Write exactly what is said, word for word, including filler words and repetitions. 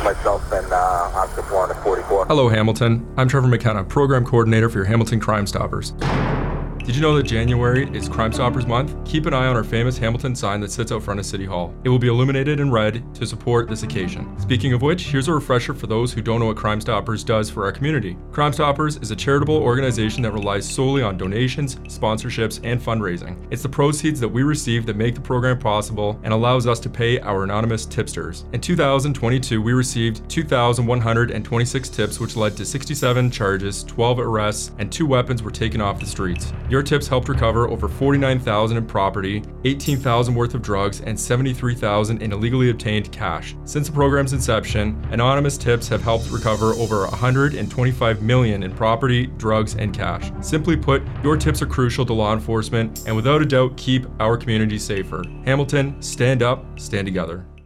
myself and uh, Officer four forty-four. Hello, Hamilton. I'm Trevor McKenna, Program Coordinator for your Hamilton Crime Stoppers. Did you know that January is Crime Stoppers Month? Keep an eye on our famous Hamilton sign that sits out front of City Hall. It will be illuminated in red to support this occasion. Speaking of which, here's a refresher for those who don't know what Crime Stoppers does for our community. Crime Stoppers is a charitable organization that relies solely on donations, sponsorships, and fundraising. It's the proceeds that we receive that make the program possible and allows us to pay our anonymous tipsters. In two thousand twenty-two, we received two thousand one hundred twenty-six tips, which led to sixty-seven charges, twelve arrests, and two weapons were taken off the streets. Your tips helped recover over forty-nine thousand dollars in property, eighteen thousand dollars worth of drugs, and seventy-three thousand dollars in illegally obtained cash. Since the program's inception, anonymous tips have helped recover over one hundred twenty-five million dollars in property, drugs, and cash. Simply put, your tips are crucial to law enforcement and without a doubt keep our community safer. Hamilton, stand up, stand together.